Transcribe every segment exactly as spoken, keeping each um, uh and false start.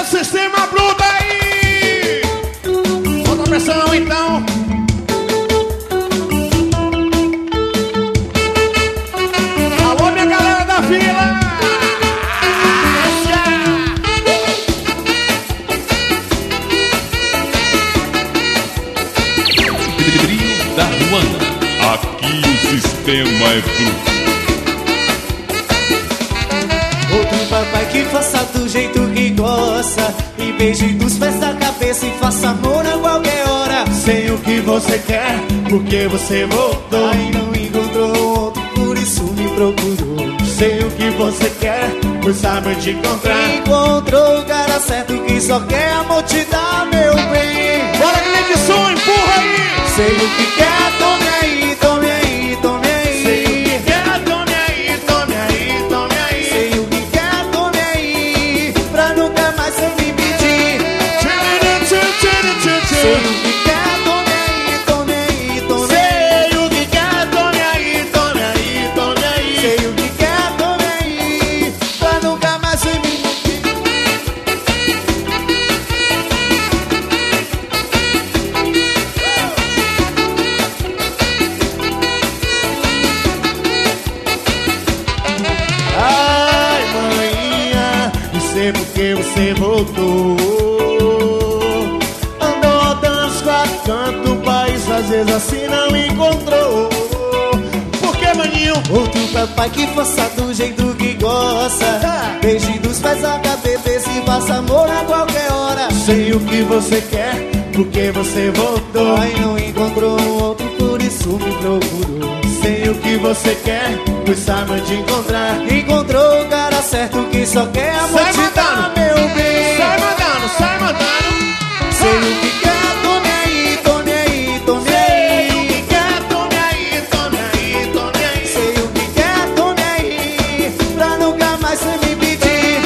sistema bruto aí. Bota a pressão então. Alô, minha galera da fila. Trio da Ruanda. Aqui o sistema é bruto. Outro papai que faça do jeito que gosta, e beije dos pés da cabeça e faça amor a qualquer hora. Sei o que você quer, porque você voltou. Aí não encontrou outro, por isso me procurou. Sei o que você quer, pois sabe onde encontrar. Encontrou o cara certo que só quer amor te dar, meu bem. Bora, grande som, empurra aí. Sei o que quer, tome aí, tome aí, tome aí. Sei o que quer, tome aí, tome aí, tome aí. Sei o que quer, tome aí, pra nunca mais você me pedir. Sei o que quer, tome aí, tome aí, tome aí. Sei o que quer, tome aí, tome aí, tome aí. Sei o que quer, tome aí, pra nunca mais você me pedir. Ai, maninha, não sei porque você voltou. Andou rodando os quatro cantos do país, às vezes assim não encontrou. Por que, maninho? Outro papai que faça do jeito que gosta, beije dos pés a cabeça e faça amor a qualquer hora. Sei o que você quer, porque você voltou. Aí não encontrou outro, por isso me procurou. Sei o que você quer, pois sabe onde encontrar. Encontrou o cara certo que só quer amor Sai te mandando. dar, meu bem. Sai mandando, sai mandando. Sei o que quer, tome aí, tome aí, tome Sei o aí. que quer, tome aí, tome aí, tome aí. Sei o que quer, tome aí, pra nunca mais você me pedir.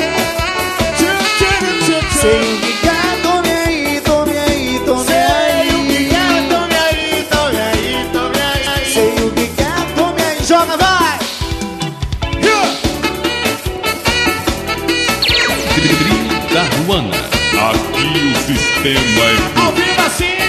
Sei o que quer, tome aí, tome aí, tome Sei o que aí. quer, tome aí, tome aí, tome aí. Sei o que quer, tome aí, joga, vai! Trio da Ruanda. Aqui o sistema é bruto. Ao vivo assim.